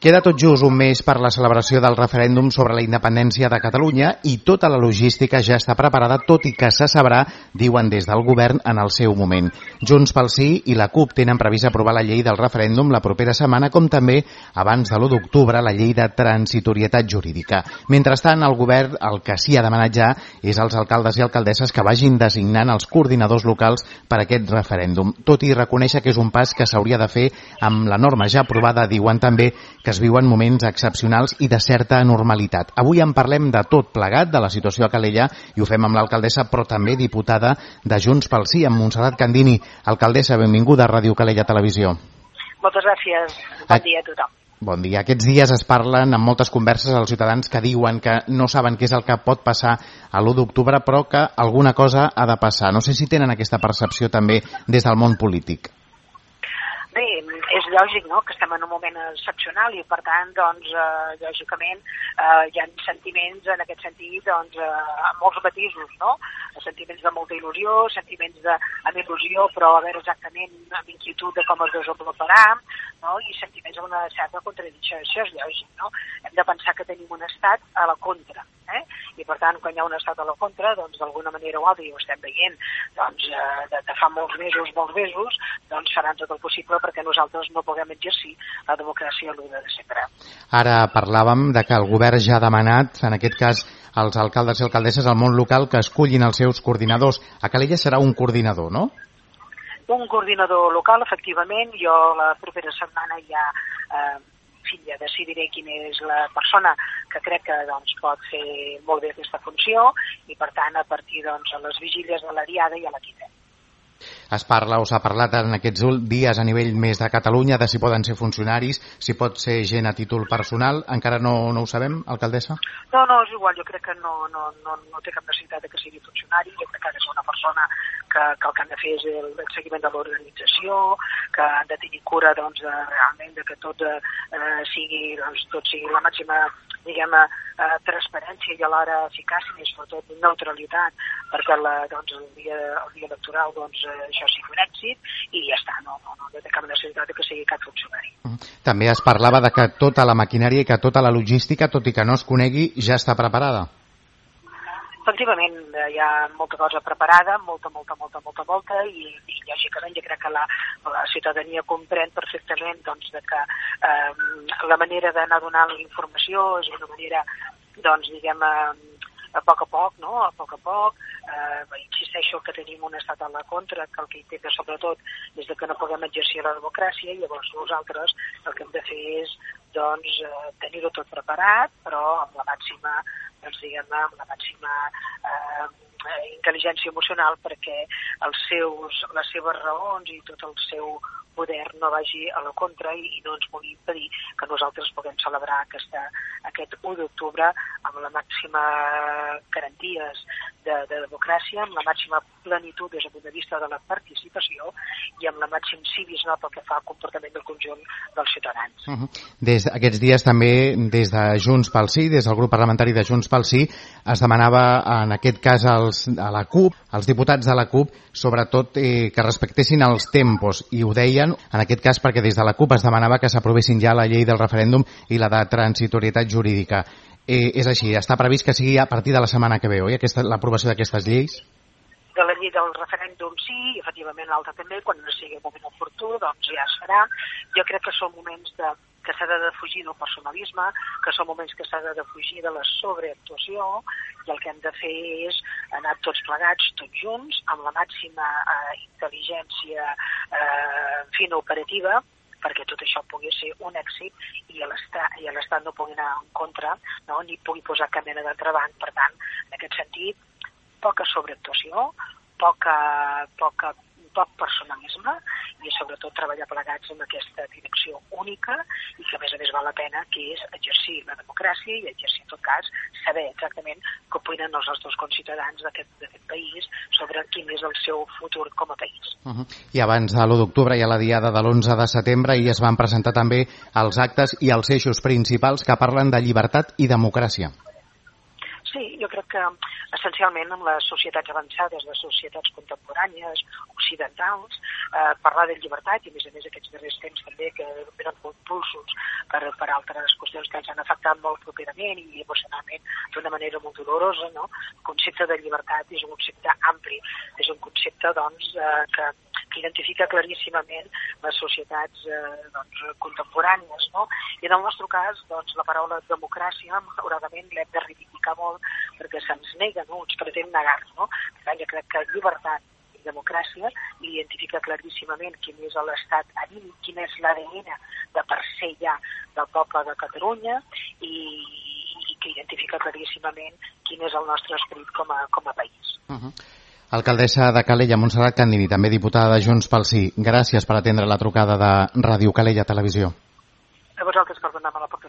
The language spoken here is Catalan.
Queda tot just un mes per la celebració del referèndum sobre la independència de Catalunya i tota la logística ja està preparada, tot i que se sabrà, diuen des del govern, en el seu moment. Junts pel Sí i la CUP tenen previst aprovar la llei del referèndum la propera setmana, com també, abans de l'1 d'octubre, la llei de transitorietat jurídica. Mentrestant, el govern el que sí ha demanat ja és als alcaldes i alcaldesses que vagin designant els coordinadors locals per a aquest referèndum. Tot i reconèixer que és un pas que s'hauria de fer amb la norma ja aprovada, diuen també que es viuen moments excepcionals i de certa anormalitat. Avui en parlem de tot plegat, de la situació a Calella, i ho fem amb l'alcaldessa, però també diputada de Junts pel Sí, amb Montserrat Candini. Alcaldessa, benvinguda a Ràdio Calella Televisió. Moltes gràcies. Bon dia a tothom. Bon dia. Aquests dies es parlen en moltes converses als ciutadans que diuen que no saben què és el que pot passar a l'1 d'octubre, però que alguna cosa ha de passar. No sé si tenen aquesta percepció també des del món polític. Bé, és lògic, no?, que estem en un moment excepcional i, per tant, doncs, lògicament, hi ha sentiments en aquest sentit, doncs, molts matisos, no? Sentiments de molta il·lusió, sentiments amb il·lusió, però a veure exactament amb inquietud de com es desenvoluparà, no?, i sentiments amb una certa contradicció. Això és lògic, no? Hem de pensar que tenim un estat a la contra, i, per tant, quan hi ha un estat a la contra, doncs, d'alguna manera o altra, i ho estem veient, doncs, de fa molts mesos, doncs, faran tot el possible perquè nosaltres no puguem exercir la democràcia l'1 de desembre. Ara parlàvem de que el govern ja ha demanat, en aquest cas, als alcaldes i alcaldesses del món local que escullin els seus coordinadors. A Calella serà un coordinador, no? Un coordinador local, efectivament. Jo la propera setmana ja decidiré quina és la persona que crec que doncs, pot fer molt bé aquesta funció i, per tant, a partir doncs, de les vigílies de la Diada ja la quitem. Es parla o s'ha parlat en aquests dies a nivell més de Catalunya de si poden ser funcionaris, si pot ser gent a títol personal. Encara no ho sabem, alcaldessa? No, és igual. Jo crec que no té cap necessitat que sigui funcionari. Jo crec que ha de ser una persona que el que han de fer és el seguiment de l'organització, que han de tenir cura doncs, realment de que tot sigui la màxima, diguem, transparència i alhora eficàcia i sobretot neutralitat, perquè el dia electoral doncs, això sigui un èxit i ja està, no té cap necessitat que sigui cap funcionari. També es parlava de que tota la maquinària i que tota la logística, tot i que no es conegui, ja està preparada. Efectivament, hi ha molta cosa preparada, molta, i lògicament jo crec que la ciutadania comprèn perfectament doncs, de que la manera d'anar donant la informació és una manera, doncs, diguem, a poc a poc, no? A poc a poc. Insisteixo que tenim un estat a la contra, que el que intenta sobretot és que no puguem exercir la democràcia, i llavors nosaltres el que hem de fer és doncs, tenir-ho tot preparat, però amb la màxima, doncs, diguem-ne, amb la màxima intel·ligència emocional perquè les seves raons i tot el seu poder no vagi a la contra i no ens pugui impedir que nosaltres puguem celebrar aquest 1 d'octubre amb la màxima garanties de democràcia, amb la màxima plenitud des del punt de vista de la participació i amb la màxim civisme pel que fa al comportament del conjunt dels ciutadans. Des d'aquests dies també, des de Junts pel Sí, des del grup parlamentari de Junts pel Sí, es demanava en aquest cas a la CUP, als diputats de la CUP, sobretot que respectessin els tempos, i ho deien en aquest cas perquè des de la CUP es demanava que s'aprovessin ja la llei del referèndum i la de transitorietat jurídica. És així, està previst que sigui a partir de la setmana que ve, oi, l'aprovació d'aquestes lleis? De la llei del referèndum sí, i efectivament l'altra també, quan no sigui el moment oportú, doncs ja es farà. Jo crec que són moments que s'ha de defugir del personalisme, que són moments que s'ha de defugir de la sobreactuació, i el que hem de fer és anar tots plegats, tots junts, amb la màxima intel·ligència fina operativa, perquè tot això pugui ser un èxit i l'Estat no pugui anar en contra, no? Ni pugui posar cap mena d'entrebanc. Per tant, en aquest sentit, poca sobreactuació, poc personalisme i sobretot treballar plegats en aquesta direcció única i que a més val la pena, que és exercir la democràcia i exercir en tot cas saber exactament què opinen els nostres conciutadans d'aquest país sobre quin és el seu futur com a país. I abans de l'1 d'octubre hi ha la diada de l'11 de setembre i es van presentar també els actes i els eixos principals que parlen de llibertat i democràcia. Sí, jo crec que essencialment en les societats avançades, les societats contemporànies, occidentals, parlar de llibertat, i a més aquests darrers temps també que venen impulsos per altres qüestions que ens han afectat molt properament i emocionalment d'una manera molt dolorosa, no? El concepte de llibertat és un concepte ampli, és un concepte doncs, que identifica claríssimament les societats contemporànies, no? I en el nostre cas, doncs, la paraula democràcia, malauradament, l'hem de reivindicar molt perquè se'ns nega, no? Ens pretén negar, no? Per tant, jo crec que llibertat i democràcia identifica claríssimament quin és l'estat anímic, quin és l'ADN de per se ja del poble de Catalunya i que identifica claríssimament quin és el nostre esperit com a país. Alcaldessa de Calella, Montserrat Candini, també diputada de Junts pel Sí. Gràcies per atendre la trucada de Ràdio Calella Televisió. A vosaltres per donar-me l'oportunitat.